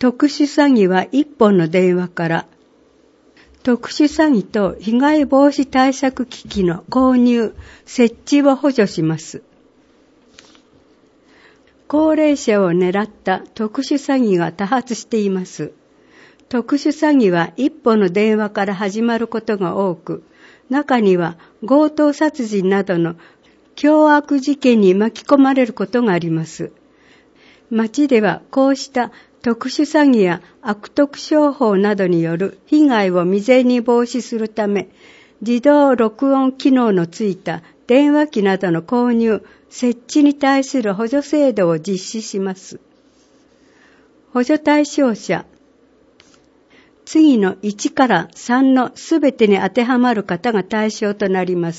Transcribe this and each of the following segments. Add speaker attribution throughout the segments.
Speaker 1: 特殊詐欺は一本の電話から、特殊詐欺と被害防止対策機器の購入、設置を補助します。高齢者を狙った特殊詐欺が多発しています。特殊詐欺は一本の電話から始まることが多く、中には強盗殺人などの凶悪事件に巻き込まれることがあります。町ではこうした特殊詐欺や悪徳商法などによる被害を未然に防止するため、自動録音機能のついた電話機などの購入、設置に対する補助制度を実施します。補助対象者。次の1から3のすべてに当てはまる方が対象となります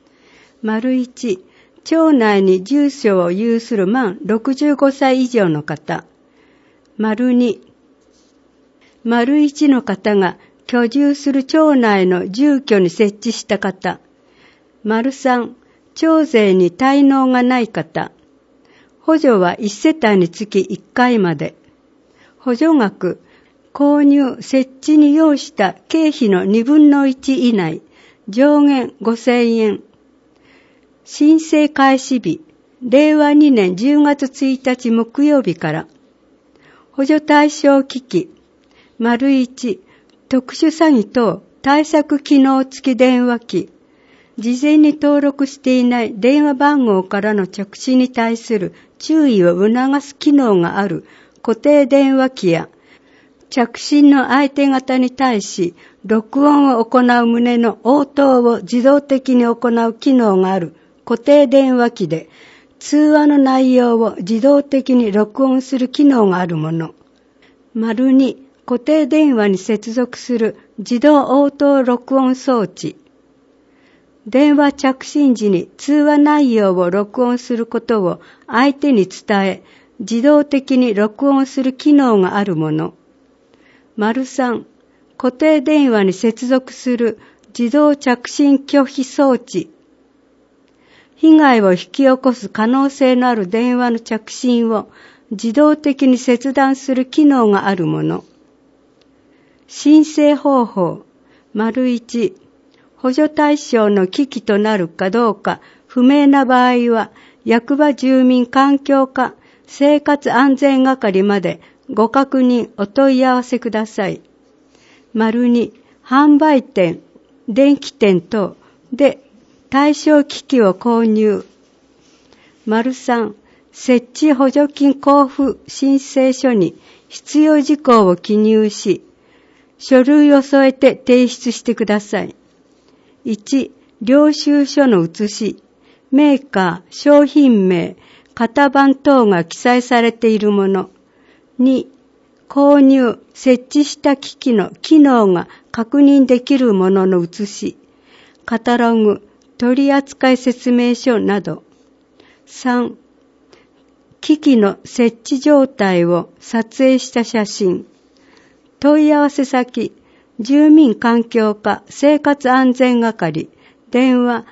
Speaker 1: 。1、町内に住所を有する満65歳以上の方。2、1の方が居住する町内の住居に設置した方。3、町税に滞納がない方。補助は1世帯につき1回まで。補助額、購入・設置に要した経費の2分の1以内、上限5000円。申請開始日、令和2年10月1日木曜日から。補助対象機器、1、特殊詐欺等対策機能付き電話機。事前に登録していない電話番号からの着信に対する注意を促す機能がある固定電話機や、着信の相手方に対し、録音を行う旨の応答を自動的に行う機能がある固定電話機で、通話の内容を自動的に録音する機能があるもの。2、固定電話に接続する自動応答録音装置。電話着信時に通話内容を録音することを相手に伝え、自動的に録音する機能があるもの。3、固定電話に接続する自動着信拒否装置。被害を引き起こす可能性のある電話の着信を自動的に切断する機能があるもの。申請方法。1、補助対象の機器となるかどうか不明な場合は、役場住民環境課生活安全係までご確認お問い合わせください。2、販売店、電気店等で対象機器を購入。3、設置補助金交付申請書に必要事項を記入し、書類を添えて提出してください。1、領収書の写し、メーカー、商品名、型番等が記載されているもの。2、購入、設置した機器の機能が確認できるものの写し、カタログ、取扱説明書など。3、機器の設置状態を撮影した写真。問い合わせ先、住民環境課生活安全係、電話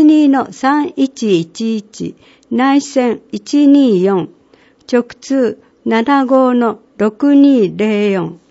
Speaker 1: 82-3111、内線124、直通75-6204。